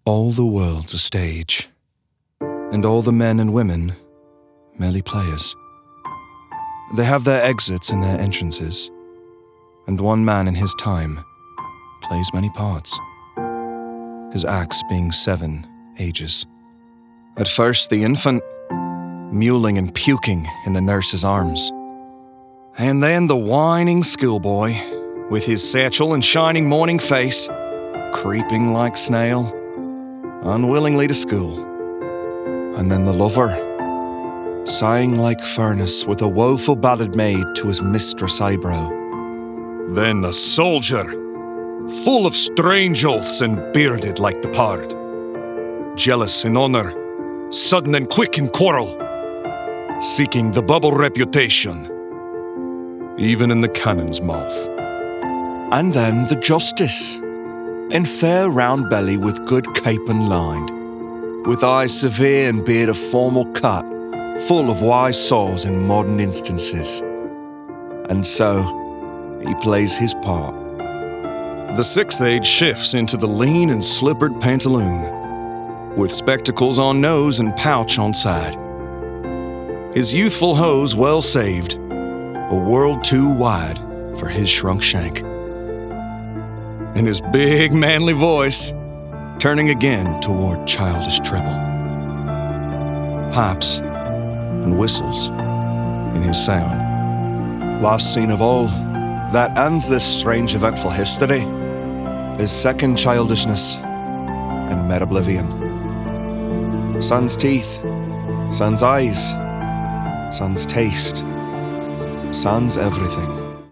All the world's a stage, and all the men and women merely players. They have their exits and their entrances, and one man in his time plays many parts, his acts being 7 ages. At first the infant, mewling and puking in the nurse's arms, and then the whining schoolboy, with his satchel and shining morning face, creeping like snail, unwillingly to school. And then the lover, sighing like furnace with a woeful ballad made to his mistress' eyebrow. Then a soldier, full of strange oaths and bearded like the pard, jealous in honour, sudden and quick in quarrel, seeking the bubble reputation, even in the cannon's mouth. And then the justice, in fair round belly with good cape and lined, with eyes severe and beard of formal cut, full of wise saws in modern instances. And so he plays his part. The 6th age shifts into the lean and slippered pantaloon, with spectacles on nose and pouch on side. His youthful hose well saved, a world too wide for his shrunk shank. And his big manly voice turning again toward childish treble. Pipes and whistles in his sound. Last scene of all that ends this strange eventful history is second childishness and mad oblivion. Sun's teeth, sun's eyes, sun's taste, sun's everything.